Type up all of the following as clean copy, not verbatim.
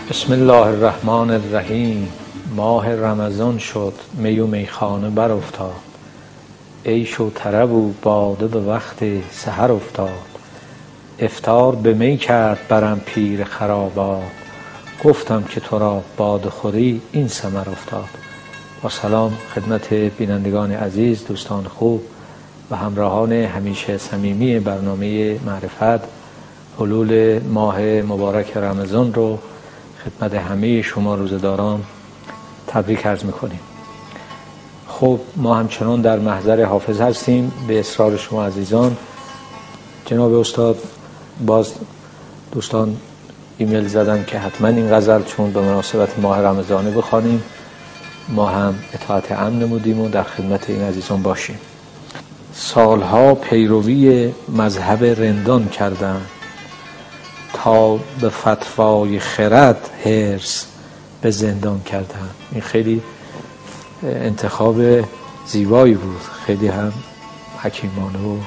بسم الله الرحمن الرحیم. ماه رمضان شد، می و میخانه بر افتاد، عیش و طرب و باده به وقت سحر افتاد. افطار به می کرد برم پیر خرابات، گفتم که تو را باده خوری این ثمر افتاد. با سلام خدمت بینندگان عزیز، دوستان خوب و همراهان همیشه صمیمی برنامه معرفت. حلول ماه مبارک رمضان رو خدمت همه شما روزداران تبریک عرض میکنیم. خب ما همچنان در محضر حافظ هستیم به اصرار شما عزیزان. جناب استاد باز دوستان ایمیل زدن که حتما این غزل چون به مناسبت ماه رمضانه بخوانیم. ما هم اطاعت امر نمودیم و در خدمت این عزیزان باشیم. سالها پیروی مذهب رندان کردم، تا به فتوای خرد حرص به زندان کردم. این خیلی انتخاب زیبایی بود، خیلی هم حکیمانه و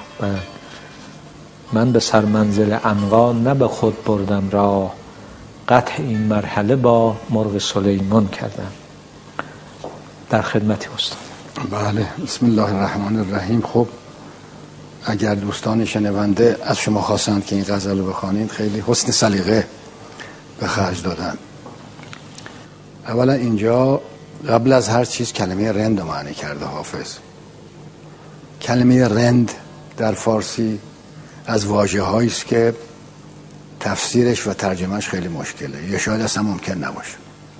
من به سرمنزل عنقا نه به خود بردم راه، قطع این مرحله با مرغ سلیمان کردم. در خدمت استاد. بله، بسم الله الرحمن الرحیم. خب اگر دوستان شنونده از شما خواستند که این غزل رو بخوانید، خیلی حسن سلیقه به خرج دادن. اولا اینجا قبل از هر چیز کلمه رند رو معنی کرده حافظ. کلمه رند در فارسی از واژه‌هایی است که تفسیرش و ترجمهش خیلی مشکله، یا شاید اصلا ممکن نباشه.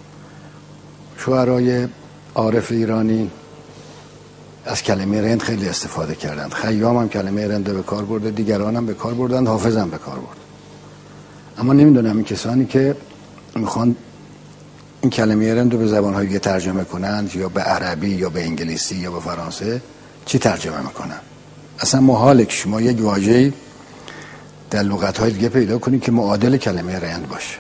شاعرای عارف ایرانی از کلمه رند خیلی استفاده کردند. خیام هم کلمه رند رو به کار برده، دیگران هم به کار بردند، حافظ هم به کار برد. اما نمیدونم این کسانی که میخوان این کلمه رند رو به زبان‌های دیگه ترجمه کنند، یا به عربی یا به انگلیسی یا به فرانسه، چی ترجمه میکنن؟ اصلا محاله که شما یک واژه‌ای در لغت‌های دیگه پیدا کنید که معادل کلمه رند باشه.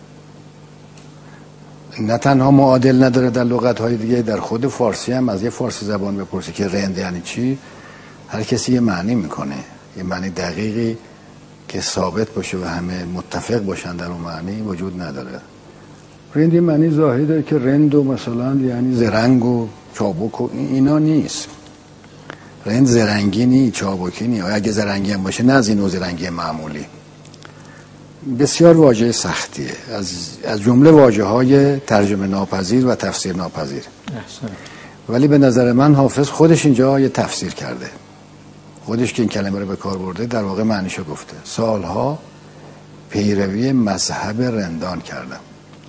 نه تنها معادل نداره در لغت‌های دیگه، در خود فارسی هم از یه فارسی زبان بپرسی که رند یعنی چی، هر کسی یه معنی میکنه، یه معنی دقیقی که ثابت باشه و همه متفق باشن در اون معنی وجود نداره. رند یه معنی ظاهری داره که رند و مثلا یعنی زرنگ و چابک و اینا نیست. رند زرنگی نی، چابکی نی. اگه زرنگی هم باشه نه از این نوع زرنگی معمولی. بسیار واژه سختیه، از جمله واژه‌های ترجمه ناپذیر و تفسیر ناپذیر. ولی به نظر من حافظ خودش اینجا یه تفسیر کرده. خودش که این کلمه رو به کار برده در واقع معنیشو گفته. سالها پیروی مذهب رندان کردم.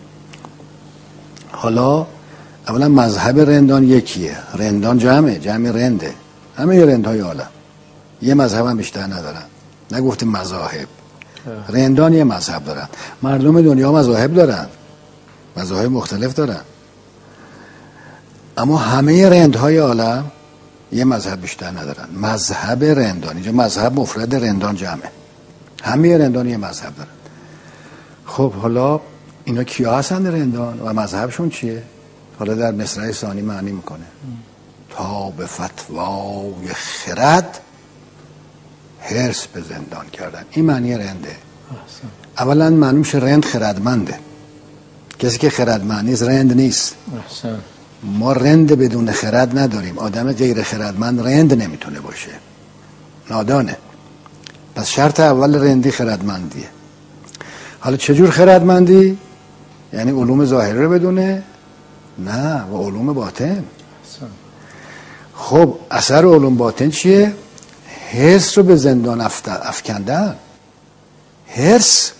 حالا اولا مذهب رندان یکیه، رندان جمع رنده، همه رندهای عالم یه مذهب هم بیشتر ندارن، نگفته مذاهب. رندان یه مذهب دارن، مردم دنیا مذاهب دارن، مذاهب مختلف دارن، اما همه رندهای عالم یه مذهب بیشتر ندارن. مذهب رندان، اینجا مذهب مفرد، رندان جمعه، همه رندان یه مذهب دارن. خب حالا اینا کیا هستن رندان و مذهبشون چیه؟ حالا در مصرع ثانی معنی میکنه. تا به فتوای خرد حرص به زندان کردن. این معنی رنده. اولا معلوم شه رند خردمنده. کسی که خردمند نیست رند نیست. ما رند بدون خرد نداریم. آدم غیر خردمند رند نمیتونه باشه، نادانه. پس شرط اول رندی خردمندیه. حالا چجور خردمندی؟ یعنی علوم ظاهری رو بدونه؟ نه، و علوم باطن. خب اثر علوم باطن چیه؟ حرص رو به زندان افکندن. حرص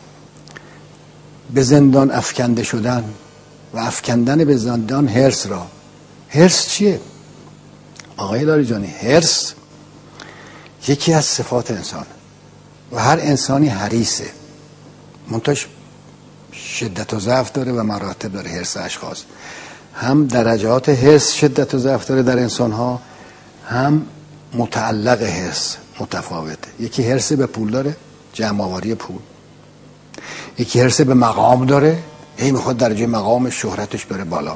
به زندان افکنده شدن و افکندن به زندان حرص را. حرص چیه؟ آقای لاریجانی، حرص یکی از صفات انسان و هر انسانی حریصه، منتش شدت و ضعف داره و مراتب داره. حرص اشخاص هم درجات حرص شدت و ضعف داره در انسان ها، هم متعلق حرص متفاوته. یکی حرص به پول داره، جمع آوری پول. یکی حرص به مقام داره، میخواد درجه مقام شهرتش بره بالا.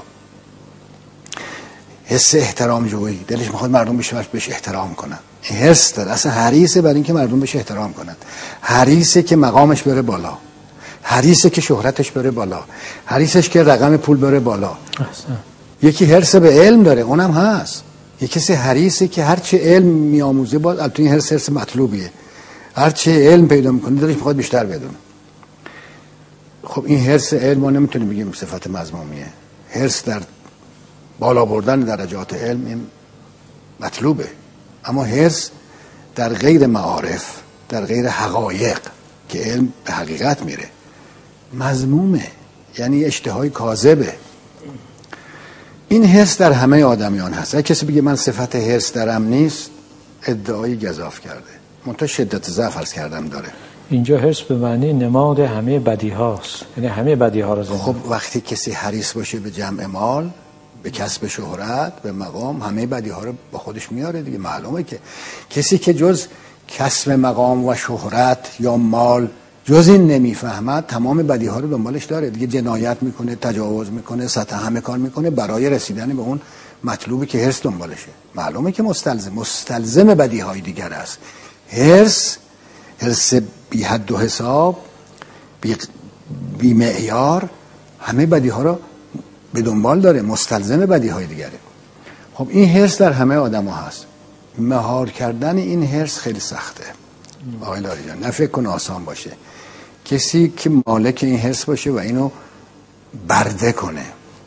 حس احترام جویی، دلش میخواد مردم بهش احترام کنن. این حرص داره، اصلا حریصه بر این که مردم بهش احترام کنن، حریصه که مقامش بره بالا. حریصه که شهرتش بره بالا، حریصش که رقم پول بره بالا. احسن. یکی حرص به علم داره، اونم هست. یکی کسی حریصه که هرچه علم میآموزه، باز البته این حرص مطلوبیه، هرچه علم پیدا میکنه دلش میخواد بیشتر بدونه. خب این حرص علم ما نمیتونیم بگیم صفت مذمومیه. حرص در بالا بردن درجات علم این مطلوبه، اما حرص در غیر معارف، در غیر حقایق که علم به حقیقت میره مذمومه، یعنی اشتهای کاذبه. این حرص در همه آدمیان هست. اگه کسی بگه من صفت حرص درم نیست، ادعای گزاف کرده، منتها شدت ضعف عرض کردم داره. اینجا حرص به معنی نماد همه بدی هاست، یعنی همه بدی ها رو زندان. خب وقتی کسی حریص باشه به جمع مال، به کسب شهرت، به مقام، همه بدی ها رو با خودش میاره دیگه. معلومه که کسی که جز کسب مقام و شهرت یا مال جز این نمیفهمد، تمام بدی ها رو دنبالش داره دیگه. جنایت میکنه، تجاوز میکنه، سطح همه کار میکنه برای رسیدن به اون مطلوبی که حرص دنبالشه. معلومه که مستلزم بدی های دیگر است. حرص بی حد و حساب، بی معیار، همه بدی ها رو به دنبال داره، مستلزم بدی های دیگره. خب این حرص در همه آدم ها هست. مهار کردن این حرص خیلی سخته آقای لاری جان، نه فکر کن آسان باشه. کسی که مالک این حرص باشه و اینو برده کنه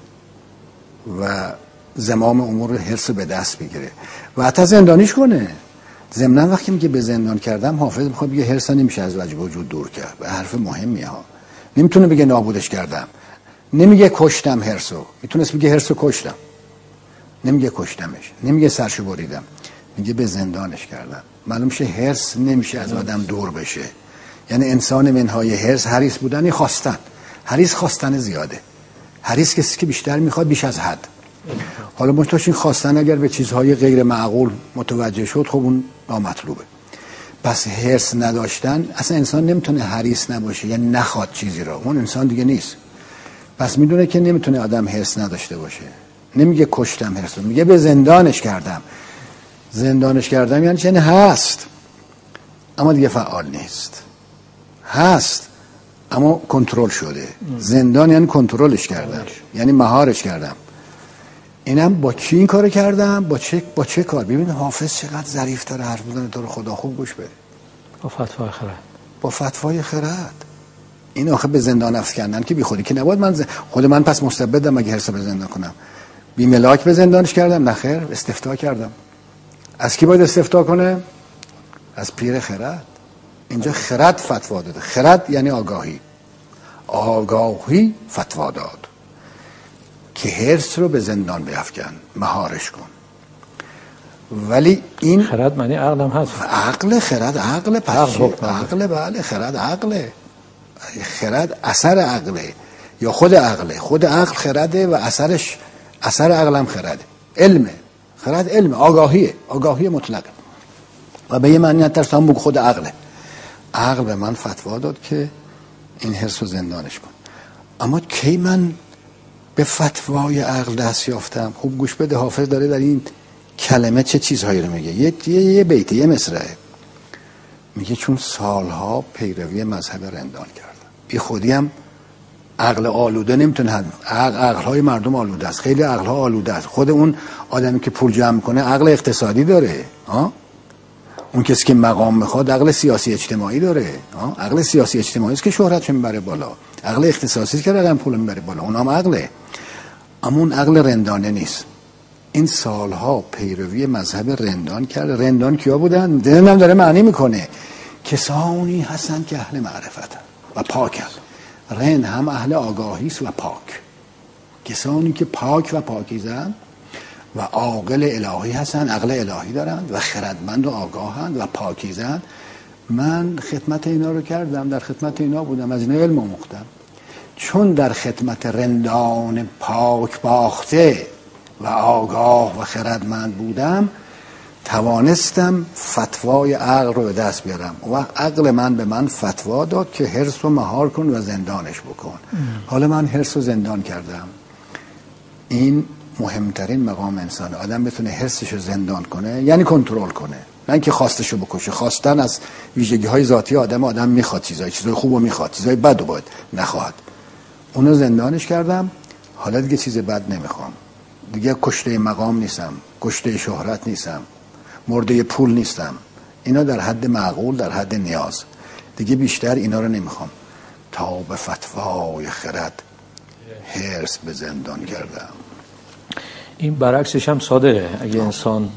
و زمام امور حرص به دست بگیره و حتی زندانیش کنه. ضمن وقتی میگه به زندان کردم، حافظ میخواد بگه حرص نمیشه از وجود دور کرد. به حرف مهمی ها. نمیتونه بگه نابودش کردم، نمیگه کشتم حرصو، میتونست بگه حرصو کشتم، نمیگه کشتمش، نمیگه سرشو بریدم، میگه به زندانش کردم. معلوم شه حرص نمیشه از آدم دور بشه. یعنی انسان منهای حرص، حریص بودن خواستن. حریص خواستن زیاده. حریص کسی که بیشتر میخواد بیش از حد. حالا مشتاش این خواستن اگر به چیزهای غیر معقول متوجه شد، خب اون نامطلوبه. پس حرص نداشتن، اصلا انسان نمیتونه حریص نباشه، یعنی نخواد چیزی را، اون انسان دیگه نیست. پس میدونه که نمیتونه آدم حرص نداشته باشه. نمیگه کشتم حرص، میگه به زندانش کردم. زندانش کردم یعنی چه؟ هست اما دیگه فعال نیست. هست اما کنترل شده. زندان یعنی کنترلش کردم، یعنی مهارش کردم. اینم با کی این کارو کردم؟ با چه کار؟ ببین حافظ چقدر ظریف داره حرف میزنه، تو رو خدا خوب گوش بده. با فتوای خرد. با فتوای خرد. این آخه به زندان افکندن که بی خودی که نباید. خود من پس مستبدم اگه حرص به زندان کنم. بی ملاک به زندانش کردم؟ نخیر، استفتاء کردم. از کی باید استفتاء کنه؟ از پیر خرد. اینجا خرد فتوا داده. خرد یعنی آگاهی. آگاهی فتوا داد که حرص رو به زندان بیفکن، مهارش کن. ولی این خرد معنی عقلم هست. عقل، خرد عقل، عقل، بله خرد عقله. خرد اثر عقله یا خود عقله. خود عقل خرده و اثر عقلم خرده. علمه. خرد علم، آگاهیه، آگاهی مطلقه. و به یه معنی حتی هم خود عقله. عقل به من فتوا داد که این حرص رو زندانش کن. اما کی من به فتوای عقل دست یافتم؟ خوب گوش بده، حافظ داره در این کلمه چه چیزهایی رو میگه. یه بیت، یه مصرعه. میگه چون سالها پیروی مذهب رندان کردم. بی خودی هم عقل آلوده نمیتونه. عقلهای مردم آلوده است، خیلی عقلها آلوده است. خود اون آدمی که پول جمع کنه عقل اقتصادی داره، اون کسی که مقام میخواد عقل سیاسی اجتماعی داره. عقل سیاسی اجتماعی است که شهرتش میبره بالا، عقل اختصاصی است که رقم پول میبره بالا، اونم عقله. اما اون عقل رندانه نیست. این سالها پیروی مذهب رندان کرد. رندان کیا بودن؟ دلم داره معنی میکنه. کسانی هستن که اهل معرفت و پاکن. رند هم اهل آگاهی است و پاک. کسانی که پاک و پاکیزن و عاقل الهی هستن، عقل الهی دارن و خردمند و آگاهند و پاکیزن. من خدمت اینا رو کردم، در خدمت اینا بودم، از اینا علم آموختم. چون در خدمت رندان پاک باخته و آگاه و خردمند بودم، توانستم فتوای عقل رو به دست بیارم. و عقل من به من فتوا داد که حرص رو مهار کن و زندانش بکن. حالا من حرص رو زندان کردم. این مهمترین مقام انسان. آدم بتونه حرصش رو زندان کنه، یعنی کنترل کنه. نه اینکه خواستشو بکشه. خواستن از ویژگی‌های ذاتی آدم میخواد، چیزای خوبو میخواد، چیزای بدو باید نخواد. اونو زندانش کردم، حالا دیگه چیز بد نمیخوام، دیگه کشته مقام نیستم، کشته شهرت نیستم، مرده پول نیستم. اینا در حد معقول، در حد نیاز، دیگه بیشتر اینا رو نمیخوام. تا به فتوای خرد حرص به زندان کردم. این برعکسش هم صادقه. اگه انسان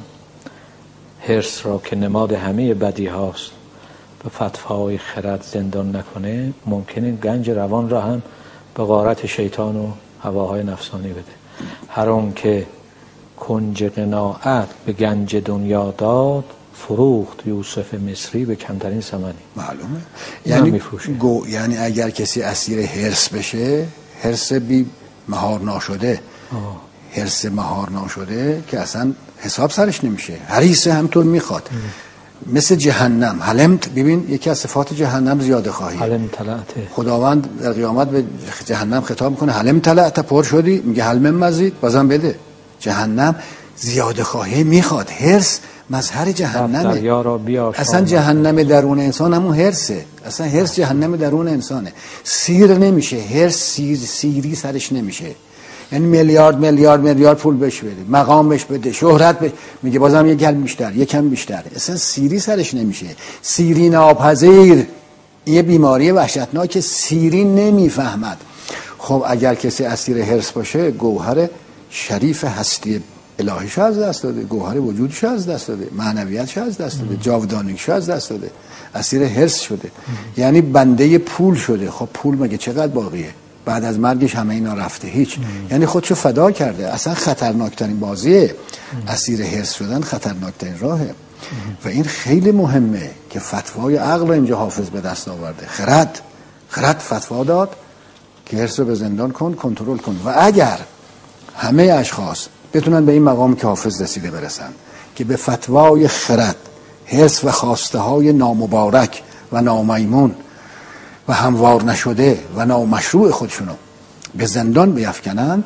حرص را که نماد همه بدی هاست به فتوای خرد زندان نکنه، ممکنه گنج روان را هم به غارت شیطان و هواهای نفسانی بده. هر آن که کنج قناعت به گنج دنیا داد، فروخت یوسف مصری به کمترین ثمنی. معلومه. یعنی اگر کسی اسیر حرص بشه، حرص بی مهار ناشده، حرص مهار ناشده که اصلا حساب سرش نمیشه، حریص همطور میخواد. مثل جهنم، حلمت. ببین یکی از صفات جهنم زیاده خواهی. حلم طلعته. خداوند در قیامت به جهنم خطاب میکنه حلم طلعت، پر شدی؟ میگه حلم مزید، بازم بده. جهنم زیاده خواهی میخواد. حرص مظهر جهنمه. اصلا جهنم درون انسان همون حرصه. اصلا حرص جهنم درون انسانه. سیر نمیشه حرص، سیری سرش نمیشه. یعنی میلیارد پول بهش بده، مقام بهش بده، شهرت بهش، میگه بازم یکم بیشتر. اصلا سیری سرش نمیشه. سیری ناپذیر، یه بیماری وحشتناک، سیری نمیفهمد. خب اگر کسی اسیر حرص باشه، گوهر شریف هستی الهیش از دست داده، گوهر وجودش از دست داده، معنویتش از دست داده، جاودانگیش از دست داده، اسیر حرص شده. یعنی بنده پول شده. خب پول مگه چقدر باقیه؟ بعد از مرگش همه اینا رفته، هیچ. یعنی خودشو فدا کرده. اصلا خطرناکترین بازیه اسیر حرص شدن، خطرناکترین راهه. و این خیلی مهمه که فتوای عقل اینجا حافظ به دست آورده. خرد فتوا داد که حرص رو به زندان کن، کنترل کن. و اگر همه اشخاص بتونن به این مقام که حافظ رسیده برسن که به فتوای خرد، حرص و خواسته های نامبارک و نامیمون و هموار نشده و نامشروع خودشونو به زندان بیفکنن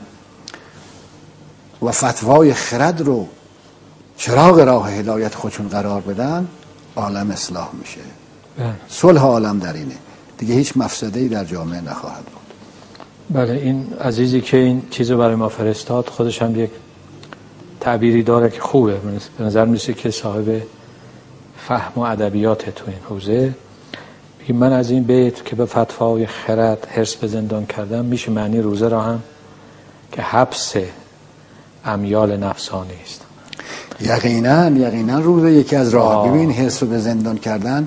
و فتوای خرد رو چراغ راه هدایت خودشون قرار بدن، عالم اصلاح میشه. صلح عالم در اینه دیگه، هیچ مفسده‌ای در جامعه نخواهد بود. بله، این عزیزی که این چیزو برای ما فرستاد خودش هم یک تعبیری داره که خوبه. به نظر میسه که صاحب فهم و ادبیات تو این حوزه. من از این بیت که به فتوای خرد حرص به زندان کردم، میشه معنی روزه را هم که حبس امیال نفسانی است. یقینا روزه یکی از راه. ببین حرص رو به زندان کردن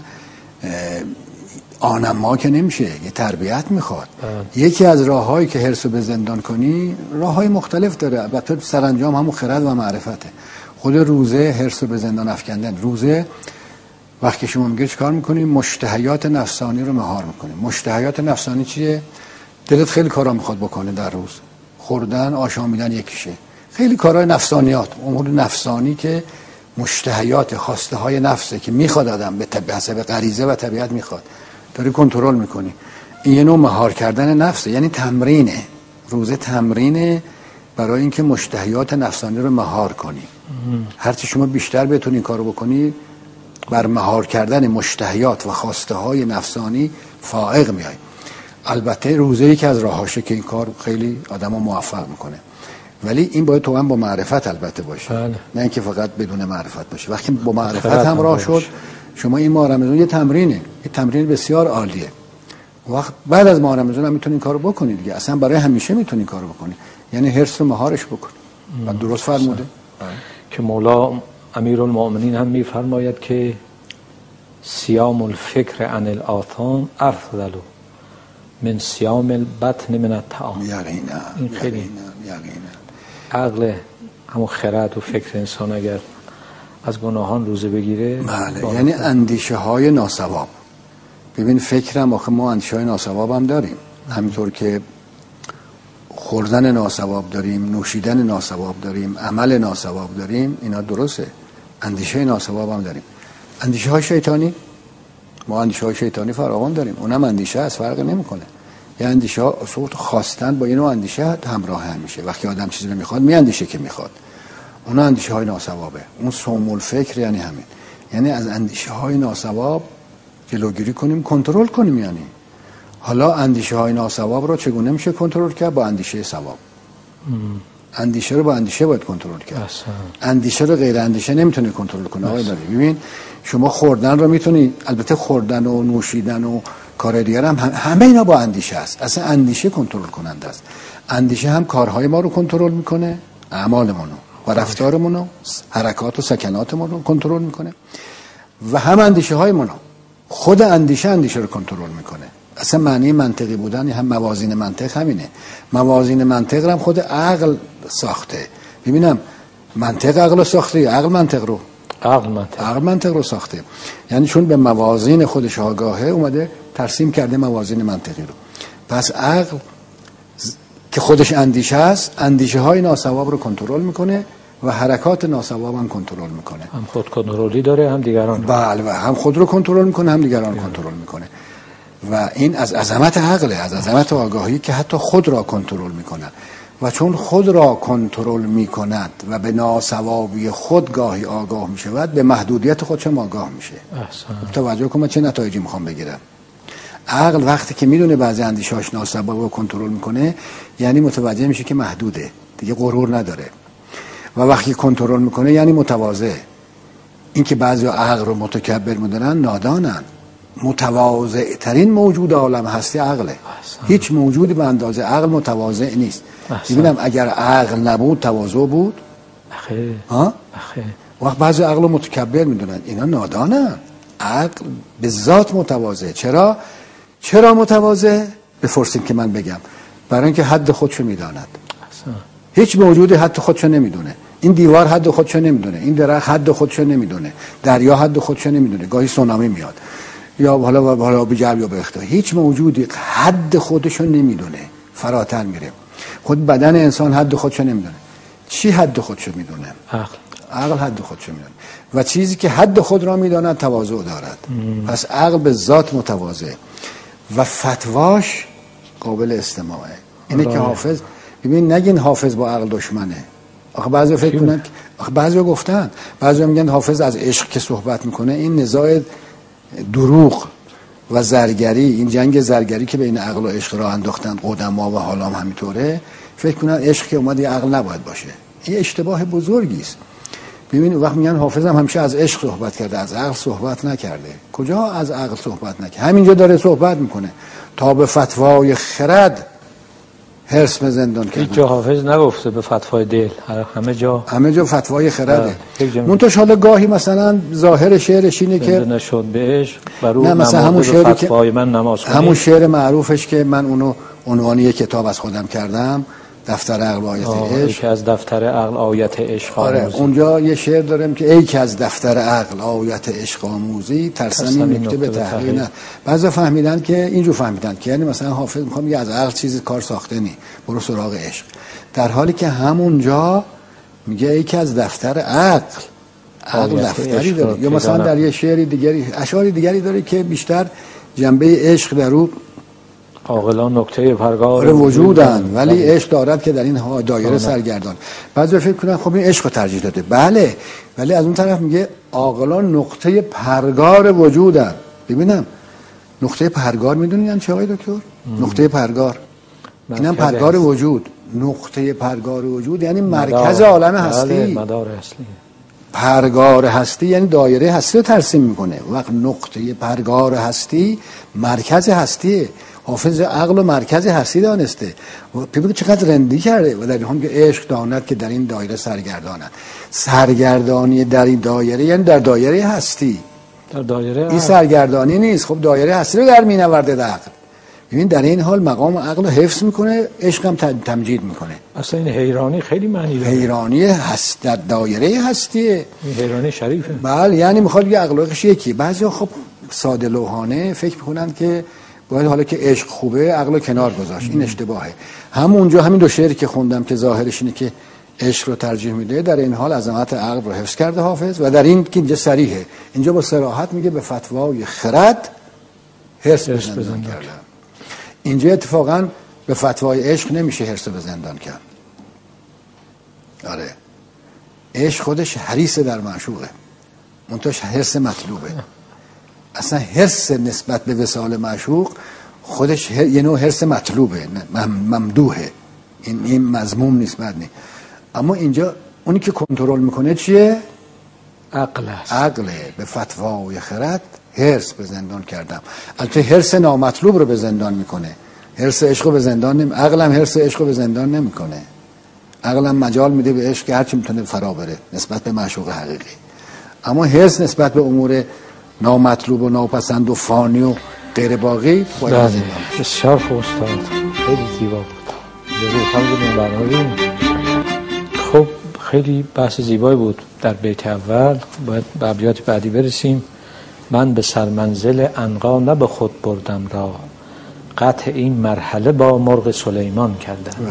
آنما که نمیشه، یه تربیت میخواد. یکی از راههایی که حرص رو به زندان کنی، راههای مختلف داره، البته سرانجام همون خرد و معرفته. خود روزه حرص رو به زندان افکندن. روزه وقتی شما میگه چیکار میکنی؟ مشتهیات نفسانی رو مهار میکنی. مشتهیات نفسانی چیه؟ دلت خیلی کارا میخواد بکنه در روز، خوردن، آشامیدن یکیشه، خیلی کارهای نفسانیات، امور نفسانی که مشتهیات، خواسته های نفسه که میخواد آدم به حسب غریزه و طبیعت میخواد، داری کنترل میکنی. این یه نوع مهار کردن نفسه، یعنی تمرینه. روزه تمرینه برای اینکه مشتهیات نفسانی رو مهار کنی. هرچی شما بیشتر بتونی این کارو بکنی، بر مهار کردن مشتهیات و خواسته های نفسانی فائق میای. البته روزه یکی از راهاشه که این کار خیلی آدمو موفق میکنه، ولی این باید تو هم با معرفت البته باشه. نه اینکه فقط بدون معرفت باشه. وقتی با معرفت هم راه شد، شما این ماه رمضان یه تمرینه، یه تمرین بسیار عالیه. وقت بعد از ماه رمضان هم میتونی این کارو بکنی دیگه، اصلا برای همیشه میتونی این کارو بکنی. یعنی حرص رو مهارش بکنی. و درست فرموده که مولا امیرالمؤمنین هم میفرماید که صیام الفکر عن الآثام افضل من صیام البطن من الطعام. این خیلی عقل، همون خرد و فکر انسان اگر از گناهان روزه بگیره، بله، یعنی اندیشه های ناسواب. ببین فکرم، آخه ما اندیشه های ناسواب هم داریم، همینطور که خوردن ناسواب داریم، نوشیدن ناسواب داریم، عمل ناسواب داریم، اینا درسته. اندیشه ناسواب هم داریم. اندیشه های شیطانی، ما اندیشه های شیطانی فراوان داریم، اونم اندیشه از فرق نمیکنه. یه اندیشه ها خواستن با یه نوع اندیشه همراه هم میشه. وقتی آدم چیزی رو میخواد، میاندیشه که میخواد، اون اندیشه های ناسوابه. اون سوم الفکر یعنی همین. یعنی از اندیشه های ناصواب جلوگیری کنیم، کنترل کنیم. یعنی حالا اندیشه های ناصواب رو چگونه میشه کنترل کرد؟ با اندیشه صواب. اندیشه رو با اندیشه باید کنترل کرد. اندیشه رو غیر اندیشه نمیتونه کنترل کنه. آقای داری ببین شما خوردن رو میتونی، البته خوردن و نوشیدن و کار دیگر هم همه اینا با اندیشه است. اصلا اندیشه کنترل کننده است. اندیشه هم کارهای ما رو کنترل میکنه، اعمالمون رو و رفتارمون رو، حرکات و سکناتمون رو کنترل میکنه، و هم اندیشه های ما، خود اندیشه رو کنترل میکنه. اصلا معنی منطقی بودن هم موازین منطق همینه. موازین منطق رو هم خود عقل ساخته. ببینم منطق عقل رو ساخته، عقل منطق رو ساخته. یعنی چون به موازین خودش آگاهه اومده ترسیم کرده موازین منطقی رو. پس عقل که خودش اندیشه است، اندیشه های ناصواب رو کنترل میکنه و حرکات ناصواب هم کنترل میکنه. هم خود کنترلی داره هم دیگران رو. بله، هم خود رو کنترل میکنه هم دیگران رو کنترل میکنه. و این از عظمت عقله، از عظمت آگاهی که حتی خود را کنترل میکند. و چون خود را کنترل میکند و به ناصوابی خود گاهی آگاه میشود، به محدودیت خودش هم آگاه میشه. توجه کن من چه نتایجی میخوام بگیرم. عقل وقتی که میدونه بعضی اندیشه‌هاش ناصواب رو کنترل میکنه، یعنی متوجه میشه که محدوده، دیگه غرور نداره. و وقتی کنترل میکنه یعنی متواضع. این که بعضی عقل رو متکبر میدونن نادانن. متواضع ترین موجود عالم هستی عقله. هیچ موجودی به اندازه عقل متواضع نیست. ببینم اگر عقل نبود تواضع بود؟ خیر. وقت بعضی عقل رو متکبر میدونن، اینا نادانن. عقل به ذات متواضع. چرا متواضع؟ بفرستین که من بگم. برای اینکه حد خودشو میداند. هیچ موجودی حد خودشو نمیدونه. این دیوار حد خودشو نمیدونه، این درخت حد خودشو نمیدونه، دریا حد خودشو نمیدونه، گاهی سونامی میاد یا حالا بجرب یا بخته. هیچ موجودی حد خودشو نمیدونه، فراتر میره. خود بدن انسان حد خودشو نمیدونه. چی حد خودشو میدونه؟ عقل حد خودشو میدونه. و چیزی که حد خود را میداند تواضع دارد. پس عقل به ذات متواضع و فتواش قابل استماعه. اینه که حافظ، ببین نگین حافظ با عقل دشمنه. آخه بعضی فکر کنن، آخه بعضی گفتن، بعضی میگن حافظ از عشق که صحبت میکنه، این نزاع دروغ و زرگری، این جنگ زرگری که بین عقل و عشق را انداختن قدما و حالا هم همینطوره، فکر کنن عشق که اومد عقل نباید باشه. این اشتباه بزرگی است. ببین وقت میگن حافظ هم همیشه از عشق صحبت کرده، از عقل صحبت نکرده. کجا از عقل صحبت نکرده؟ همینجا داره صحبت میکنه. تا به فتوای خرد حرص به زندان کردن. هیچ جا حافظ نگفته به فتوای دل، همه جا فتوای خرده. منتش حالا گاهی مثلا ظاهر شعرش اینه که نشد به عشق برو مثلا همون شعری که من نماز کنی، همون شعر معروفش که من اونو عنوانی یک کتاب از خودم کردم، دفتر عقل آیت عشق. که از دفتر عقل آیت عشق آموزی. اونجا یه شعر دارم که ای که از دفتر عقل آیت عشق آموزی، ترسم این نکته به تحقیق نه. بعضا فهمیدن که اینجور فهمیدن که یعنی مثلا حافظ میخوام میگه از عقل چیزی کار ساخته نی، برو سراغ عشق. در حالی که همونجا میگه ای که از دفتر عقل دفتری داره. یا مثلا در یه شعری دیگری، اشعار دیگری داره که بیشتر جنبه عشق در رو عاقلان نکته پرگار وجودن، ولی عشق دارد که در این دایره سرگردان. بعضی فکر کنن خب این عشق رو ترجیح داده. بله، ولی از اون طرف میگه عاقلان نقطه پرگار وجودن. ببینم نقطه پرگار میدونین یعنی چه آقای دکتر؟ نقطه پرگار، اینم پرگار وجود. نقطه پرگار وجود یعنی مرکز عالم هستی، مدار اصلی. پرگار هستی یعنی دایره هستی رو ترسیم میکنه. وقت نقطه پرگار هستی مرکز هستیه. حافظ عقل و مرکز هستی دانسته. ببین چقدر رندی کرده. و در این هم که عشق داند که در این دایره سرگردانند. سرگردانی در این دایره یعنی در دایره هستی، در دایره این سرگردانی نیست. خب دایره هستی رو در مینورده عقل. ببین در این حال مقام عقل رو حفظ میکنه، عشق هم تمجید میکنه. اصلا این حیرانی خیلی معنی داره. حیرانی هست در دایره هستیه. این حیرانی شریفه. بله، یعنی میخواد یه عقل عشق یکی. بعضیا خب ساده لوحانه فکر میکنن که باید حالا که عشق خوبه عقل کنار گذاشت. این اشتباهه. همونجا همین دو شعری که خوندم که ظاهرش اینه که عشق رو ترجیح میده، در این حال عظمت عقل رو حفظ کرده حافظ. و در این که اینجا صریحه، اینجا با صراحت میگه به فتوای خرد حرص به زندان کرده. اینجا اتفاقا به فتوای عشق نمیشه حرص به زندان کرد. آره، عشق خودش حریص در معشوقه. منتهاش حرص مطلوبه. اصلا حرص نسبت به وصال معشوق خودش یه نوع حرص مطلوبه، ممدوحه، این مذموم نیست، بد نیست. اما اینجا اونی که کنترل میکنه چیه؟ عقل است. عقله. به فتوای خرد حرص به زندان کردم. البته حرص نامطلوب رو به زندان میکنه، حرص عشق رو به زندان عقلم حرص عشق رو به زندان نمیکنه. عقلم مجال میده به عشق که هرچی میتونه فرا بره نسبت به معشوق حقیقی. اما حرص نسبت به امور نامطلوب و ناپسند و فانی و غیر باقی باید زندان. بسیار خوب استاد، خیلی زیبا بود. خب خیلی بحث زیبایی بود در بیت اول. باید به ابیات بعدی برسیم. من به سرمنزل عنقا نه به خود بردم را، قطع این مرحله با مرغ سلیمان کردم.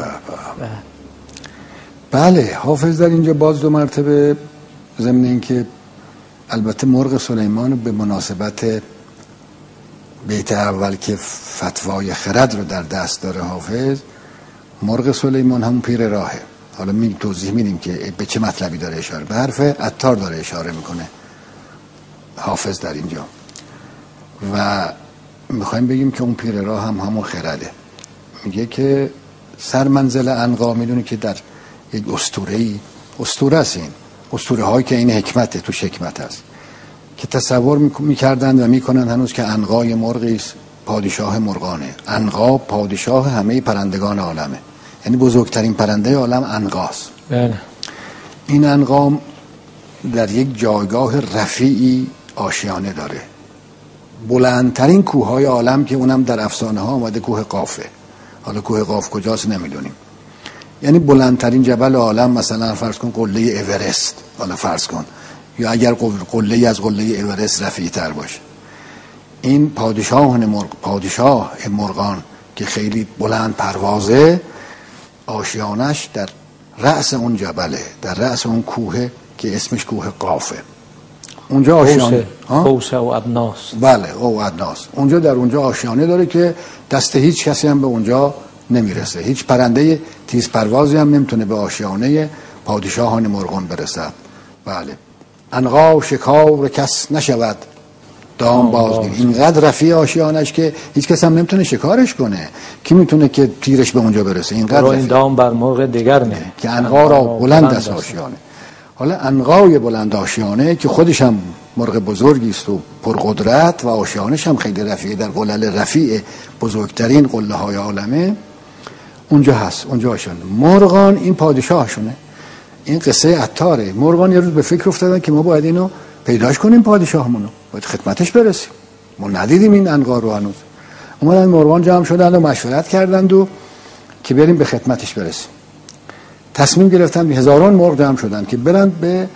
بله، حافظ در اینجا باز دو مرتبه ضمن این که البته مرغ سلیمان به مناسبت بیت اول که فتوای خرد رو در دست داره حافظ، مرغ سلیمان همون پیر راهه. حالا توضیح میدیم که به چه مطلبی داره اشاره، به حرف عطار داره اشاره میکنه حافظ در اینجا. و میخوایم بگیم که اون پیر راه هم همون خرده. میگه که سرمنزل عنقا، میدونی که در یک اسطوره است، این اسطوره هایی که این حکمته، تو حکمت هست که تصور میکردن و میکنن هنوز که عنقای مرغی است، پادشاه مرغانه. عنقا پادشاه همه پرندگان عالمه، یعنی بزرگترین پرنده عالم عنقاست. بله. این عنقا در یک جایگاه رفیعی آشیانه داره، بلندترین کوههای عالم که اونم در افسانه ها آمده کوه قافه. حالا کوه قاف کجاست نمیدونیم، یعنی بلندترین جبل عالم، مثلا فرض کن قله اورست، حالا فرض کن، یا اگر قله از قله اورست رفیع تر باشه. این پادشاه مرغان که خیلی بلند پروازه، آشیانش در رأس اون جبله، در رأس اون کوه که اسمش کوه قافه. اونجا آشیانه قوس او ادناس. بله، او ادناس. اونجا در اونجا آشیانه داره که دست هیچ کسی هم به اونجا نمیرسه، هیچ پرنده تیز پروازی هم نمیتونه به آشیانه پادشاهان مرغان برسه. بله. عنقا شکار کس نشود دام بازگیر. اینقدر رفیع آشیانش که هیچ کس هم نمیتونه شکارش کنه. کی میتونه که تیرش به اونجا برسه؟ اینقدر این دام بر مرغ دیگر نه که عنقا را بلند است آشیانه. حالا عنقای بلند آشیانه که خودش هم مرغ بزرگی است و پرقدرت و آشیانش هم خیلی رفیع، در قلل رفیع بزرگترین قله های عالمه، اونجا هست، اونجا آشیانه. مرغان این پادشاهشونه. این قصه عطاره. مرغان یه روز به فکر افتادن که ما باید اینو پیداش کنیم، پادشاهمونو باید خدمتش برسیم، ما ندیدیم این عنقا رو هنوز. اومدن مرغان جمع شدن و مشورت کردند و که بریم به خدمتش برسیم. تصمیم گرفتن، هزاران مرغ جمع شدن که برن به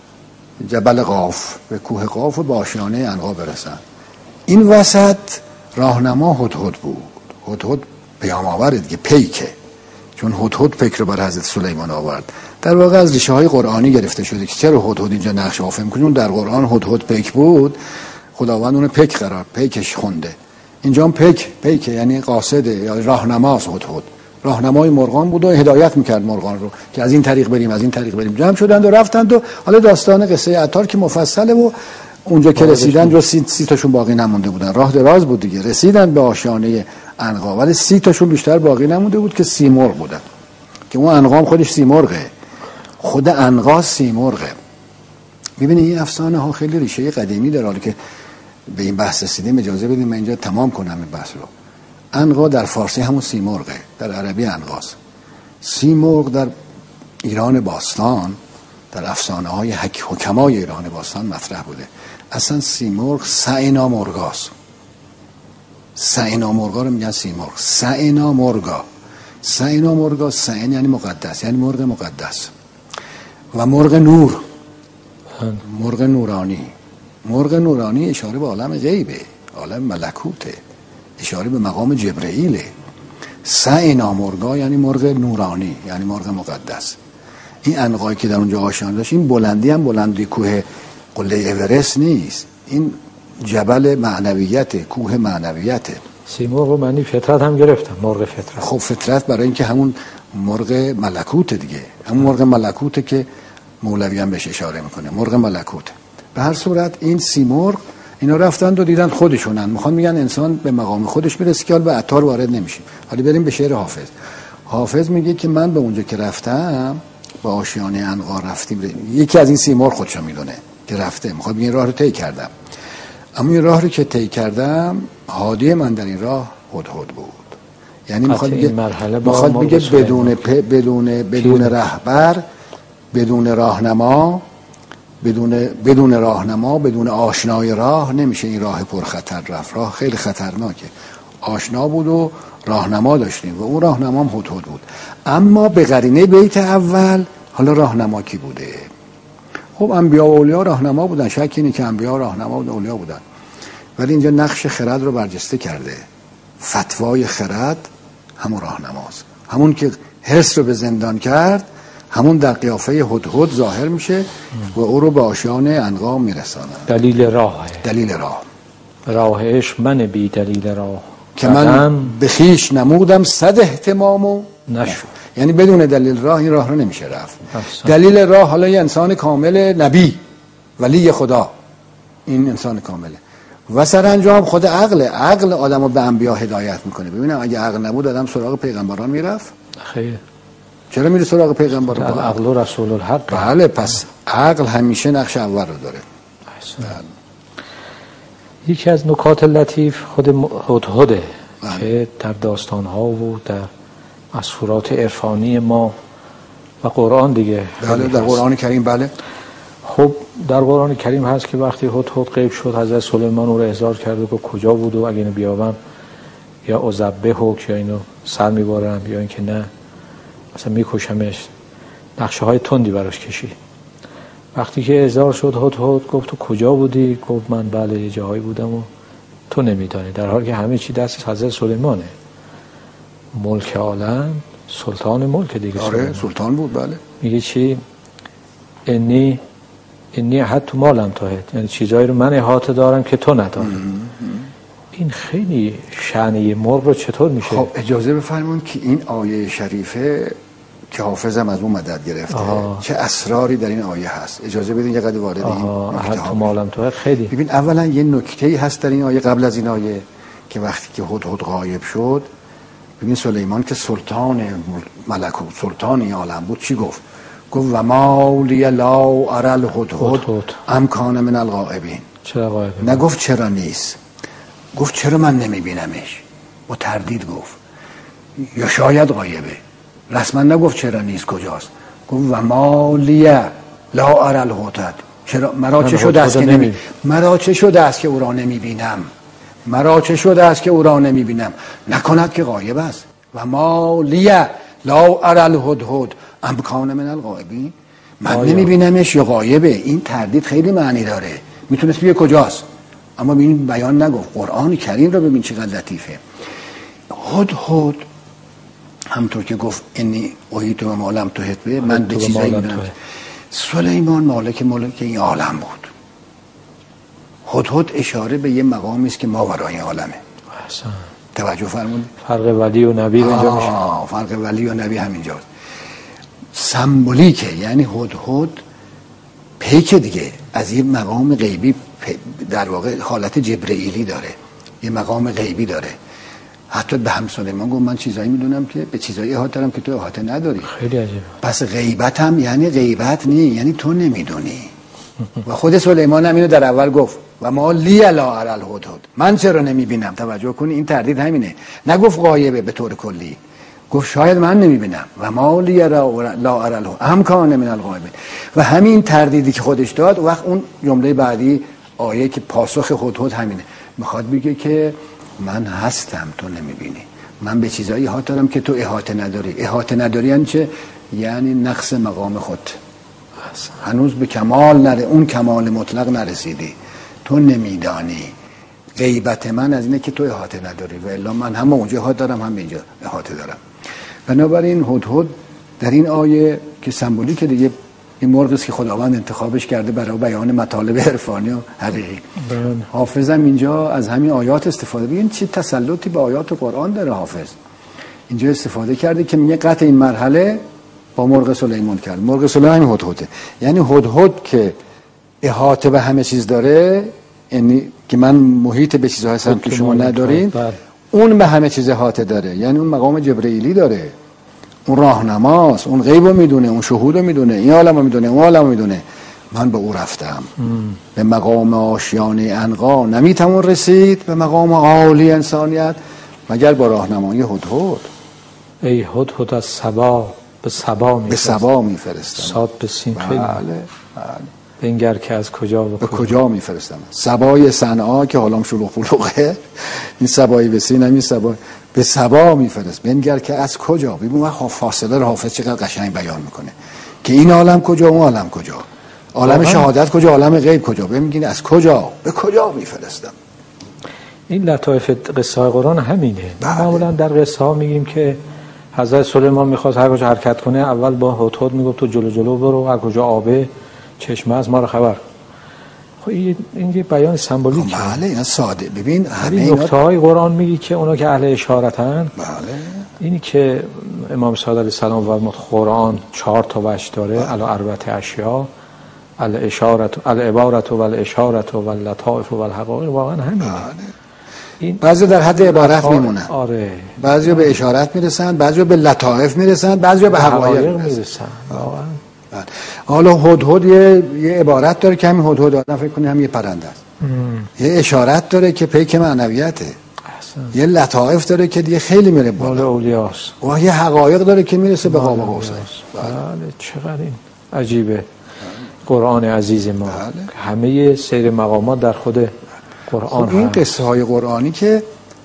جبل قاف، به کوه قاف و به آشیانه عنقا برسن. این وسط راهنما هدهد بود. هدهد پیام آور دیگه، پیکه، چون هدهد پیک رو بر حضرت سلیمان آورد. در واقع از ریشه های قرآنی گرفته شده که چرا هدهد اینجا نقش آفه میکنه. اون در قرآن هدهد پیک بود، خداوند اون پیک قرار، پیکش خونده. اینجا هم پیک یعنی قاصده یا راهنماست. هدهد راهنمای مرغان بود و هدایت میکرد مرغان رو که از این طریق بریم، از این طریق بریم. جمع شدند و رفتند و حالا داستان قصه عطار که مفصله و اونجا که رسیدن جو 30 تاشون باقی نمونده بودن. راه دراز بود دیگه. رسیدن به آشیانه عنقا ولی 30 تاشون بیشتر باقی نمونده بود که سیمرغ بودن، که اون عنقا هم خودش سیمرغه، خود عنقا سیمرغه. می‌بینید این افسانه ها خیلی ریشه قدیمی داره. حالا که به این بحث رسیدیم اجازه بدید من اینجا تمام کنم این بحث رو. عنقا در فارسی همون سیمرغه، در عربی عنقاست. سیمرغ در ایران باستان در افسانه های حکمای ایران باستان مطرح بوده. اصلا سیمرغ سعینا مرغاست. سعینا مرغا رو میگن سیمرغ. سعینا مرغا، سعین یعنی مقدس، یعنی مرغ مقدس. و مرغ نور، مرغ نورانی. مرغ نورانی اشاره به عالم غیبه، عالم ملکوته، اشاره به مقام جبرئیله. سعینا مرغا یعنی مرغ نورانی، یعنی مرغ مقدس. این عنقایی که در اونجا آشیانه داشت، این بلندی هم بلندی کوه قله اورست نیست، این جبل معنویت، کوه معنویته. سیمرغ رو معنی فطرت هم گرفتم، مرغ فطرت. خب فطرت برای اینکه همون مرغ ملکوت دیگه، همون مرغ ملکوته که مولوی هم بهش اشاره میکنه، مرغ ملکوت. به هر صورت این سیمرغ اینا رفتن و دیدن خودشونن، میخوان میگن انسان به مقام خودش میرسه که حال به عطار وارد نمیشه. حالا بریم به شعر حافظ. حافظ میگه که من به اونجا که رفتم، با آشیانه عنقا رفتیم. یکی از این سیمرغ خودشو میدونه که رفته، میخواد این راه رو طی کردم، اما این راه رو که طی کردم هادی من در این راه هدهد بود. یعنی میخواد میگه بدون رهبر، بدون راهنما، بدون آشنای راه نمیشه این راه پرخطر رفت. راه خیلی خطرناکه. آشنا بود و راهنما داشتیم و اون راهنمام هدهد بود. اما به قرینه بیت اول حالا راهنما کی بوده؟ خب انبیا و اولیا راهنما بودن، شکی اینه که انبیا راهنما و اولیا بودن، ولی اینجا نقش خرد رو برجسته کرده. فتوای خرد همون راهنماست، همون که حرص رو به زندان کرد، همون در قیافه هدهد ظاهر میشه و او رو به آشیانه عنقا میرسانه. دلیل راه، دلیل راه، راه عشق من بی دلیل راه که من به خویش نمودم صد اهتمام و نشد. یعنی بدون دلیل راه این راه رو نمیشه رفت. دلیل راه حالا یه انسان کامل، نبی، ولی خدا، این انسان کامله. و سرانجام خود عقل آدمو به انبیا هدایت میکنه. ببینم اگه عقل نبود آدم سراغ پیغمبران میرفت؟ خیر. چرا میره سراغ پیغمبران؟ عقل و رسول الحق. بله، پس عقل همیشه نقش اول رو داره. یکی از نکات لطیف خود هدهده که در داستان‌ها و در مسئولات عرفانی ما و قرآن دیگه. بله، در قرآن کریم. بله. خب در قرآن کریم هست که وقتی هدهد غیب شد، حضرت سلیمان او را احضار کرد و که کجا بود و اگه اینو بیابم یا اذبحه یا اینو سر میبارم یا اینکه نه مثلا میکشمش. نقشه های تندی براش کشید. وقتی که احضار شد هدهد گفت تو کجا بودی؟ گفت من بله یه جایی بودم و تو نمیدانی، در حالی که همه چی دست حضرت سلیمانه. ملک عالم، سلطان ملک دیگه. آره سلطان بود. بله. میگه چی؟ انی حتی مالم تاهد، یعنی چیزایی رو من احاطه دارم که تو نداری. این خیلی شأن مرغ رو چطور میشه؟ خب اجازه بفرمایید که این آیه شریفه که حافظم از اون مدد گرفته چه اسراری در این آیه هست. اجازه بدین یه قدر وارد این حتی مالم تاهد. خیلی ببین، اولا یه نکته‌ای هست در این آیه قبل از این آیه که وقتی که هدهد غایب شد، ببین سلیمان که سلطان ملکوت، سلطان این عالم بود، چی گفت؟ گفت و ما لی لا اری الهدهد ام کان من الغائبین. چرا غایبه؟ نگفت چرا نیست، گفت چرا من نمیبینمش. با تردید گفت یا شاید غایبه. رسما نگفت چرا نیست کجاست، گفت و ما لی لا اری الهدهد. چرا مرا چه شده است که مرا چه شده است که او را نمیبینم؟ مرا چه شده است که او را نمیبینم؟ نکند که غایب است. و ما لی لا اری الهدهد ام کان من الغائبین. من نمیبینمش یا غایبه. این تردید خیلی معنی داره. میتونست بگه کجاست، اما این بیان نگفت. قرآن کریم رو ببین چقدر لطیفه. هدهد همونطور که گفت انی اوحیت و ما لم تحط به، من به چیزایی میدونم. سلیمان مالک این عالم بود. هدهد اشاره به یه مقامی است که ماورای عالمه. توجه فرمودید؟ فرق ولی و نبی اینجا میشه. فرق ولی و نبی همینجاست. سمبولیکه، یعنی هدهد پیک دیگه از یه مقام غیبی، در واقع حالت جبرئیلی داره، یه مقام غیبی داره. حتی به هم سلیمان گفت من چیزایی میدونم که به چیزایی احاطه دارم که تو احاطه نداری. خیلی عجیبه. پس غیبت هم یعنی غیبت نی، یعنی تو نمیدونی. و خود سلیمان هم اینو در اول گفت و ما لی لا اری الهدهد، من چرا نمیبینم. توجه کنی این تردید همینه. نگفت غایبه به طور کلی، گفت شاید من نمیبینم. و ما لی لا اری الهدهد ام کان من الغائبین. و همین تردیدی که خودش داد، وقت اون جمله بعدی آیه که پاسخ هدهد همینه، میخواد بگه که من هستم تو نمیبینی، من به چیزایی احاطه دارم که تو احاطه نداری. احاطه نداری یعنی چه؟ یعنی نقص مقام خود، هنوز به کمال اون کمال مطلق نرسیدی، تو نمیدانی. غیبت من از اینه که تو احاطه نداری و الا من هم اونجا احاطه دارم هم اینجا احاطه دارم. بنابراین هدهد در این آیه که سمبولیک دیگه این مرغ است که خداوند انتخابش کرده برای بیان مطالب عرفانی و حقیقی. حافظم اینجا از همین آیات استفاده. ببین چه تسلطی به آیات قرآن داره حافظ. اینجا استفاده کرده که میگه قطع این مرحله با مرغ سلیمان کرد. مرغ سلیمان همین هدهده. یعنی هدهد که احاطه به همه چیز داره، یعنی که من محیط به چیزها هستم که شما ندارین، اون به همه چیز احاطه داره، یعنی اون مقام جبرئیلی داره، اون راهنماست، اون غیب رو میدونه، اون شهود رو میدونه، این عالم رو میدونه، اون عالم رو میدونه. من به او رفتم. به مقام آشیانه عنقا نمیتوان رسید، به مقام عالی انسانیت مگر با راهنمایی هدهد. ای هدهد از سبا به سبا میفرستم. صاد به سین خیلی. بله. بنگر که از کجا به کجا میفرستم. سبای صنعا که حالام شلوغ پلوغه، این سبای به سین، همین سبا به سبا میفرست. بنگر که از کجا. ببین وقت فاصله رو حافظ چقدر قشنگ بیان میکنه که این عالم کجا، اون عالم کجا، عالم شهادت کجا، عالم غیب کجا. ببین از کجا به کجا میفرستم. این لطایف قصه های قرآن همینه. معمولا در قصه ها میگیم که حضرت سلیمان میخواست هر کجا حرکت کنه، اول با هدهد میگفت تو جلو برو، هر کجا آبه چشمه از ما رو خبر. خب این یه بیان سمبولیکه. بله اینا ساده. ببین همین نکته‌های قرآن میگی که اونا که اهل اشارتن. بله. اینی که امام صادق علیه السلام فرمود قرآن 4 تا وجه داره، علی 4 اشیاء، الاشارت، العبارت و الاشارت و اللطائف و الحقائق، واقعا همینه. این بعضی در حد عبارت میمونن. آره. بعضی به اشارت میرسن، بعضی به لطائف میرسن، بعضی به حقایق میرسن. واقعا. حالا هدهد یه عبارت داره که همین هدهد آدم فکر کنه هم یه پرنده است. یه اشارت داره که پیک معنویته. یه لطائف داره که دیگه خیلی میره بالا، اولیاست. و یه حقایق داره که میرسه به قاب قوسین. بله چقدر این عجیبه قرآن عزیز ما. همه سیر مقامات در خود قرآن این قصه های قرآنی که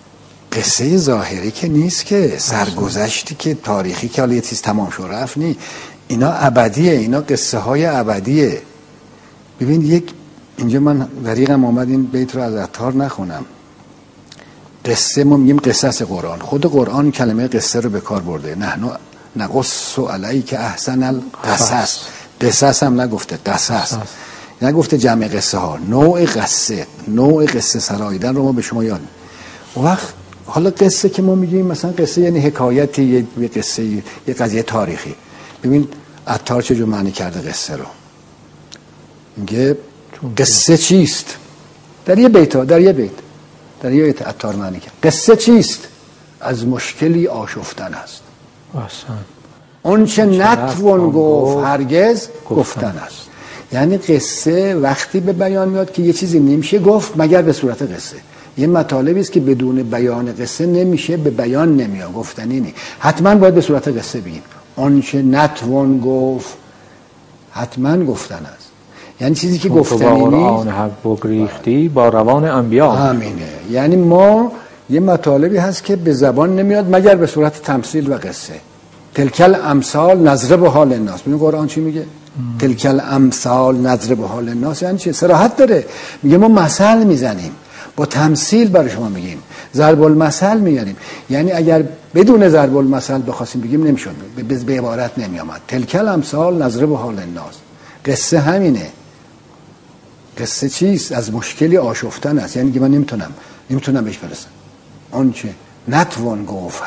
قصه ظاهری که نیست، که سرگذشتی که تاریخی که حالا یه چیز تمام شو رفت نی، اینا ابدیه، اینا قصه های ابدیه. ببین اینجا من دریغم آمد این بیت رو از عطار نخونم. قصه ما میگیم قصص قرآن، خود قرآن کلمه قصه رو به کار برده. نحنو نقص علیک احسن القصص. قصص هم نگفته، قصص نگفته، جمع قصه ها، نوع قصه سراییدن رو ما به شما یاد. وقت حالا قصه که ما میگیم مثلا قصه یعنی حکایتی، یه قصه، یه قضیه تاریخی. ببین عطار چجور معنی کرده قصه رو. میگه قصه چیست؟ در یه بیت عطار معنی کرد. قصه چیست؟ از مشکلی آشفتن است. اون چه نتوان گفت هرگز گفتن است. یعنی قصه وقتی به بیان میاد که یه چیزی نمیشه گفت مگر به صورت قصه. یه مطالبی است که بدون بیان قصه نمیشه، به بیان نمیاد، گفتنی نی. حتما باید به صورت قصه بگیم. اون چه نتوان گفت حتما گفتن است. یعنی چیزی که گفتنی نیست. قرآن حق بگریختی با روان انبیا. همینه. یعنی ما یه مطالبی هست که به زبان نمیاد مگر به صورت تمثیل و قصه. تلکل امثال نضرب حال الناس. ببین قرآن چی میگه؟ تلکل امثال نضرب حال الناس. یعنی چی؟ صراحت داره. میگه ما مثل میزنیم، با تمثیل برای شما میگیم، ضرب المثل میاریم. یعنی اگر بدون ضرب المثل بخواستیم بگیم نمیشد، به عبارت نمیامد. تلکل امثال نضرب حال الناس. قصه همینه. قصه چیست؟ از مشکلی آشفتن است. یعنی که من نمیتونم بهش برسم. آنچه نتوان گفت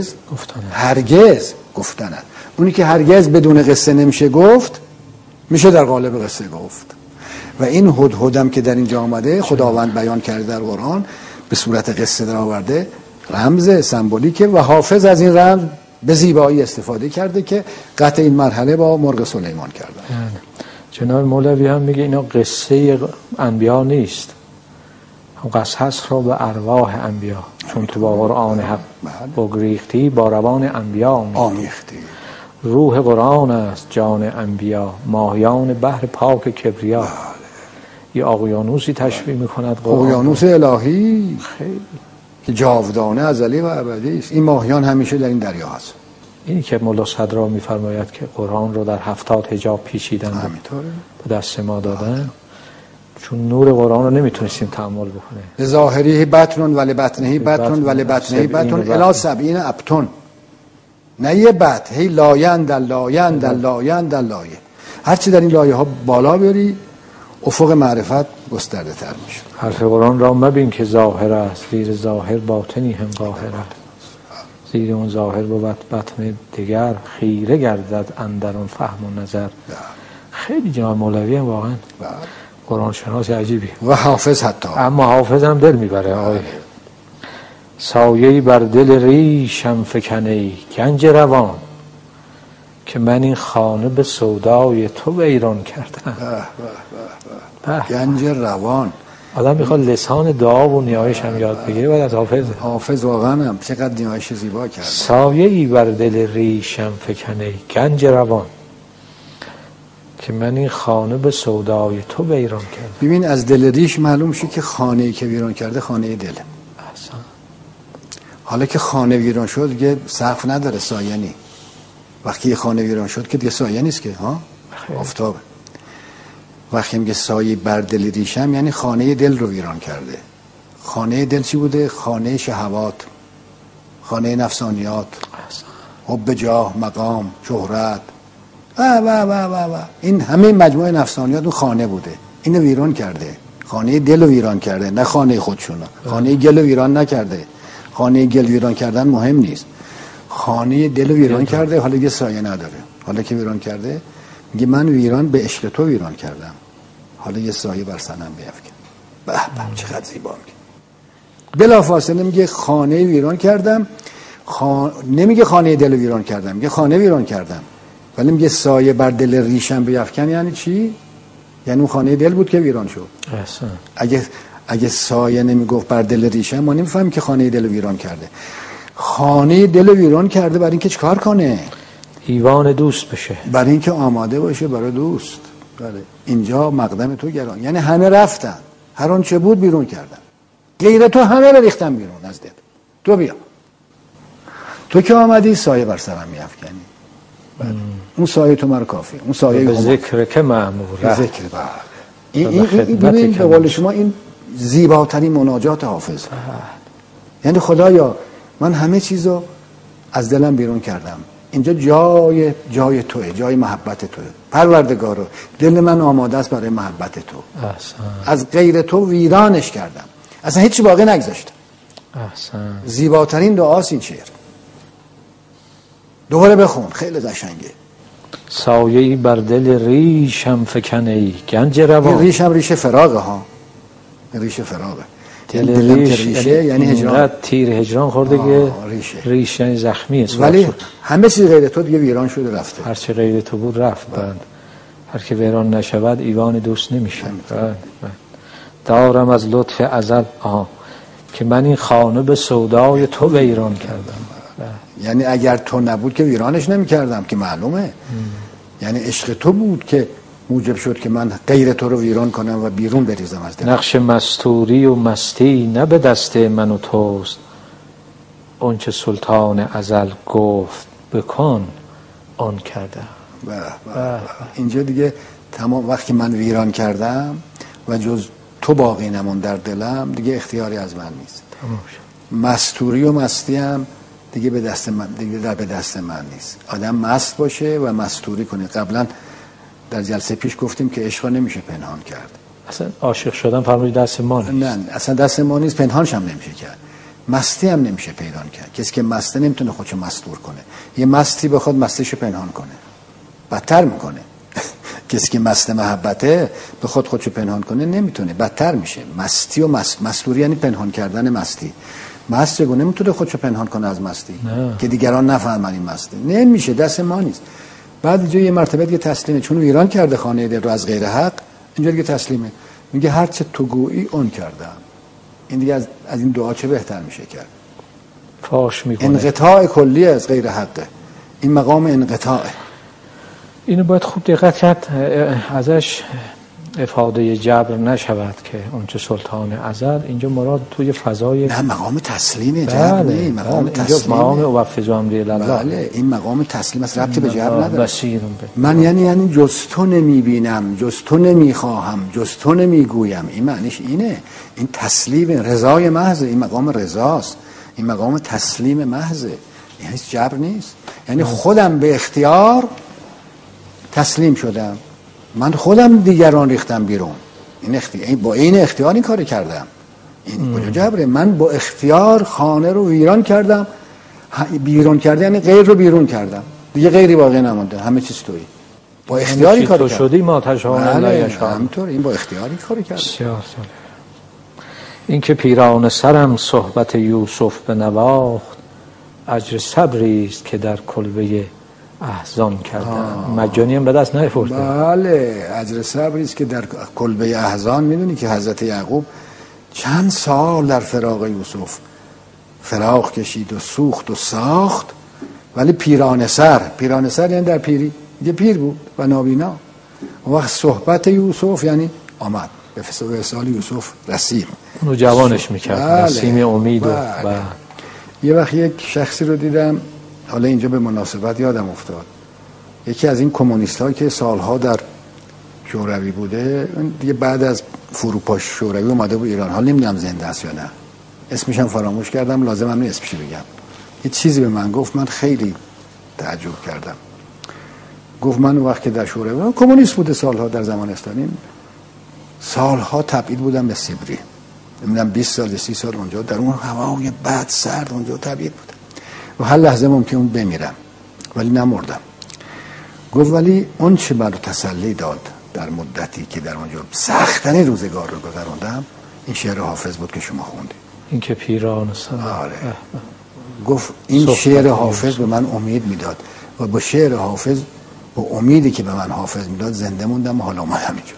هرگز گفتن است. اونی که هرگز بدون قصه نمیشه گفت، میشه در قالب قصه گفت. و این هدهدم که در اینجا آمده خداوند بیان کرده در قرآن به صورت قصه در آورده، رمز سمبولیکه و حافظ از این رمز به زیبایی استفاده کرده که قطع این مرحله با مرغ سلیمان کرده. جناب مولوی هم میگه اینا قصه انبیا نیست، قصص را به ارواح انبیا، چون تو با قرآن حق بگریختی با روان انبیا آمیختی. روح قرآن است جان انبیا، ماهیان بحر پاک کبریا. یه اقیانوسی تشبیه میکند قرآن، اقیانوس الهی خیلی که جاودانه ازلی و ابدی است. این ماهیان همیشه در این دریا هست. اینی که مولا صدرا میفرماید که قرآن رو در 70 حجاب پیچیدن به دست ما دادن، چون نور قرآن رو نمیتونستیم تحمل بکنه. لظاهری بطن ولی بطنهی بطن ولی بطنهی بطن الی 70 ابطن. نه یه بط، هی لاین در لاین در لاین در لایه. هرچی در این لایه ها بالا بری افق معرفت گسترده تر میشه. حرف قرآن را مبین که ظاهر است، زیر ظاهر باطنی هم قاهر است. زیر اون ظاهر بود بطن دیگر، خیره گردد اندر اون فهم و نظر. خیلی جناب مولوی هم واقعا قرآن شناس عجیبی و حافظ حتی. اما حافظ هم دل میبره آقای. سایه‌ای بر دل ریشم فکنی گنج روان، که من این خانه به سودای تو ویران کردم. گنج روان. آدم میخواد لسان دعا و نیایش هم یاد بگیره باید از حافظ. حافظ واقعا هم چقدر نیایش زیبا کرد. سایه‌ای بر دل ریشم فکنی گنج روان، که من این خانه به سودای تو ویران کردم. ببین از دل ریش معلوم شد که خانه‌ای که ویران کرده خانه دله. احسن. حالا که خانه ویران شد دیگه سقف نداره، سایه نی. وقتی خانه ویران شد که دیگه سایه نیست که، ها؟ آفتاب. وقتی میگه سایه بر دل ریشم یعنی خانه دل رو ویران کرده. خانه دل چی بوده؟ خانه شهوات، خانه نفسانیات، حب جاه، مقام، شهرت و این همه مجموعه نفسانیات اون خانه بوده. اینو ویران کرده. خانه دل رو ویران کرده، نه خانه خودشون. خانه گل رو ویران نکرده. خانه گل ویران کردن مهم نیست. خانه دل رو ویران کرده، حالا یه سایه نداره. حالا که ویران کرده میگه من ویران به عشق تو ویران کردم، حالا یه سایه بر سنم بیفکن. به به چقدر زیبا میگه. بلافاصله میگه خانه ویران کردم. نمیگه خانه دل ویران کردم، میگه خانه ویران کردم. ولی میگه سایه بر دل ریشم بیفکن یعنی چی؟ یعنی اون خانه دل بود که ویران شد. اگه سایه نمیگفت بر دل ریشم ما نمیفهمیم که خانه دل ویران کرده. خانه دل ویران کرده برای اینکه چیکار کنه؟ ایوان دوست بشه، برای اینکه آماده باشه برای دوست. بله اینجا مقدم تو گران، یعنی همه رفتن، هر آن چه بود بیرون کردن، غیر تو همه رو ریختن بیرون از دل. تو بیا، تو که آمدی سایه بر سرم میافکنی. بله. اون سایه تو مرا کافیه. اون سایه به ذکر که مأموره. به ذکر. این ببین به قول شما این زیباترین مناجات حافظ. یعنی خدایا من همه چیزو از دلم بیرون کردم، اینجا جای توئه، جای محبت توئه. پروردگارو دل من آماده است برای محبت تو. از غیر تو ویرانش کردم، اصلا هیچی باقی نگذاشتم. زیباترین دعاست این شعر. دوباره بخون، خیلی قشنگه. سایه‌ای بر دل ریشم فکنی گنج روان. ریشم ریشه فراغه ها، ریشه فراغه. دل ریشه یعنی هجران، تیر هجران خورده که ریشه یعنی زخمیه. ولی همه چیز غیر تو دیگه ویران شده رفته. هر چی غیر تو بود رفت. بعد هر که ویران نشود ایوان دوست نمیشه. دارم از لطف ازل که من این خانه به سودای تو ویران کردم. یعنی اگر تو نبود که ویرانش نمی کردم که معلومه. یعنی عشق تو بود که موجب شد که من غیر تو رو ویران کنم و بیرون بریزم از دل. نقش مستوری و مستی نه به دست من و توست، اون چه سلطان ازل گفت بکن آن کردم. اینجا دیگه تمام وقتی من ویران کردم و جز تو باقی نمون در دلم، دیگه اختیاری از من نیست. مستوری و مستی هم دیگه به دست من نیست. آدم مست باشه و مستوری کنه. قبلا در جلسه پیش گفتیم که عشق نمیشه پنهان کرد. اصلا عاشق شدن فرمودید دست ما نیست. نه اصلا دست ما نیست، پنهانش هم نمیشه کرد. مستی هم نمیشه پیدا کرد. کسی که مسته نمیتونه خودشو مستور کنه. یه مستی بخواد مستیشو پنهان کنه بدتر میکنه. کسی که مست محبته بخواد خودشو پنهان کنه نمیتونه، بدتر میشه. مستی و مستوری یعنی پنهان کردن مستی. مست چگونه میتونه خودشو پنهان کنه از مستی که دیگران نفهمن این مستی؟ نمیشه، دست ما نیست. بعد اینجا یه مرتبه دیگه تسلیمه، چون ویران کرده خانه دل رو از غیر حق. اینجا دیگه تسلیمه، میگه هر چه تو گویی اون کردم. این دیگه از این دعا چه بهتر میشه کرد؟ فاش میکنه. انقطاع کلی از غیر حقه. این مقام انقطاعه. اینو باید خوب دقت کرد ازش افاده جبر نشود که اون چه سلطان ازل. اینجا مراد توی فضای نه مقام تسلیمه. جبر نه، مقام تسلیمه. مقام اوفض امری الله. بله این مقام تسلیم است، ربطی به جبر نداره. من یعنی جز تو نمیبینم، جز تو نمیخواهم، جز تو نمیگویم. این معنیش اینه. این تسلیم رضای محض، این مقام رضاست، این مقام تسلیم محضه. یعنی جبر نیست. یعنی خودم به اختیار تسلیم شدم، من خودم دیگران ریختم بیرون. این با این اختیار این کاری کردم. این کجا جبره؟ من با اختیار خانه رو ویران کردم. بیرون کردم یعنی غیر رو بیرون کردم، دیگه غیری باقی نمونده، همه چیز تویی. با اختیاری کار کرد. تو شدی ما تشاءون الا یشاء. همینطور این با اختیاری کار کرد. بسیار ساله. این که پیران سرم صحبت یوسف بنواخت، اجر صبری است که در کلبه احزان کردم. مجانی هم به دست نیاورده. بله، اجر صبری است که در کلبه احزان. میدونی که حضرت یعقوب چند سال در فراق یوسف فراق کشید و سوخت و ساخت، ولی پیران سر یعنی در پیری، یه پیر بود و نابینا. وقت صحبت یوسف یعنی آمد به وصال یوسف رسید، اونو جوانش میکرد. بله. نسیم امید. بله. یه وقت یک شخصی رو دیدم، حالا اینجا به مناسبت یادم افتاد، یکی از این کمونیست ها که سالها در شوروی بوده، دیگه بعد از فروپاش شوروی اومده بود ایران، حالا نمیدونم زنده است یا نه، اسمش هم فراموش کردم، لازم هم اسمش بگم. یه چیزی به من گفت، من خیلی تعجب کردم. گفت من وقتی که در شوروی، کمونیست بوده سالها در زمانستانی، سالها تبعید بودم به سیبری، نمیدونم 20 سال 30 سال اونجا در اون هوای بد سرد اونجا تبعید بودم و هر لحظه ممکن بمیرم، ولی نمردم. گفت ولی اون چه برای تسلی داد در مدتی که در اونجا سخت‌ترین روزگار رو گذروندم، این شعر حافظ بود که شما خوندید، این که پیران سرم. آره. گفت این شعر حافظ به من امید میداد و با شعر حافظ، با امیدی که به من حافظ میداد زنده موندم و حالا اومدم اینجا.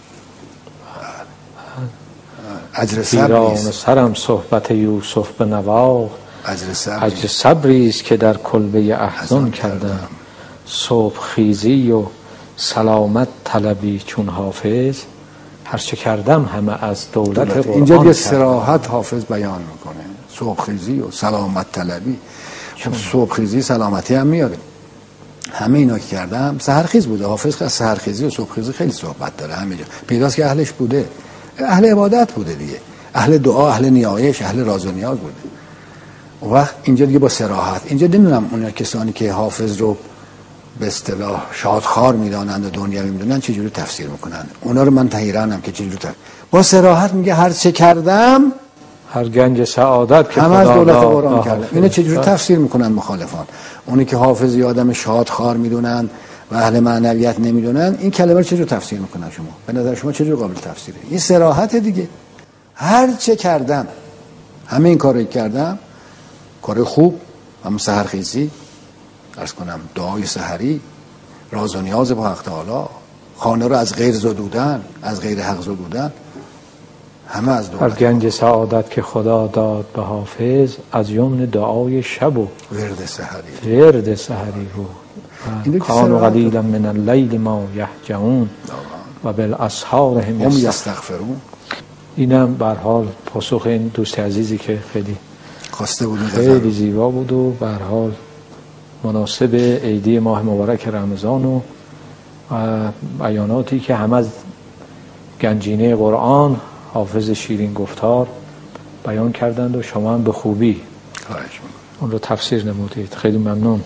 اجر پیران سرم صحبت یوسف بنواخت، اجر صبری است که در کلبه احزان کردم. صبح خیزی و سلامت طلبی چون حافظ، هرچه کردم همه از دولت قرآن. اینجا دیگه صراحت حافظ بیان میکنه، صبح خیزی و سلامت طلبی. صبح خیزی سلامتی هم میاره. همه اینا که کردم سحرخیز بوده. حافظ از سحرخیزی و صبح خیزی خیلی صحبت داره. همینجا پیداست که اهلش بوده، اهل عبادت بوده دیگه، اهل دعا، اهل نیایش، اهل راز و نیاز بوده. اون وقت اینجا دیگه با صراحت. اینجا نمیدونم اون کسانی که حافظ رو به اصطلاح شادخوار میدانند و دنیوی میدونن چجوری تفسیر میکنن. اونا رو من حیرانم که چجوری با صراحت میگه هر چه کردم، هر گنج سعادت که همه از دولت قرآن کردم. اینو چجوری تفسیر میکنن مخالفان؟ اونی که حافظ آدم شادخوار میدونن و اهل معنویت نمیدونن، این کلمه رو چجوری تفسیر میکنن شما؟ به نظر شما چجوری قابل تفسیره؟ این صراحت دیگه. هر چه کردم، همه این کارو کردم، کار خوب، هم سحرخیزی، عرض کنم دعای سحری، راز و نیاز با حق تعالی، خانه رو از غیر زدودن، از غیر حق زدودن، همه از دولت. هر گنج سعادت که خدا داد به حافظ، از یمن دعای شب و ورد سحری بود. کانوا قلیلا من اللیل ما یهجعون و بالاسحار هم یستغفرون. اینم به هر حال پاسخ این دوست عزیزی که خیلی خواسته بود، خیلی زیبا بود و به هر حال مناسب عیدی ماه مبارک رمضان و بیاناتی که هم از گنجینه قرآن حافظ شیرین گفتار بیان کردند و شما هم به خوبی اون رو تفسیر نمودید. خیلی ممنون.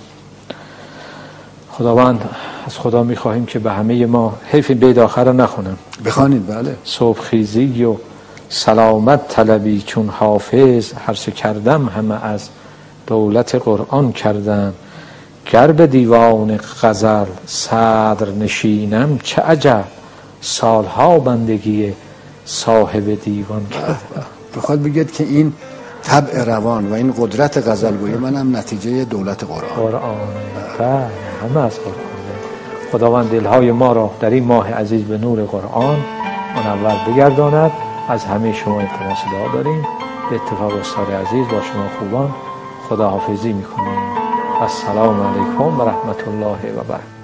خداوند از خدا میخواهیم که به همه ما، حیف بید آخر رو نخونم، بخوانید. بله. صبح خیزی و سلامت طلبی چون حافظ، هر چه کردم همه از دولت قرآن کردم. گر به دیوان غزل صدر نشینم، چه عجب سالها بندگی صاحب دیوان کردم. بخواد بگید که این طبع روان و این قدرت غزلگویی منم نتیجه دولت قرآن. بله، همه از قرآن. خداوند دلهای ما را در این ماه عزیز به نور قرآن منور بگرداند. از همه شما التماس دعا داریم. به اتفاق استاد عزیز با شما خوبان خداحافظی میکنیم. السلام علیکم و رحمت الله و برکاته.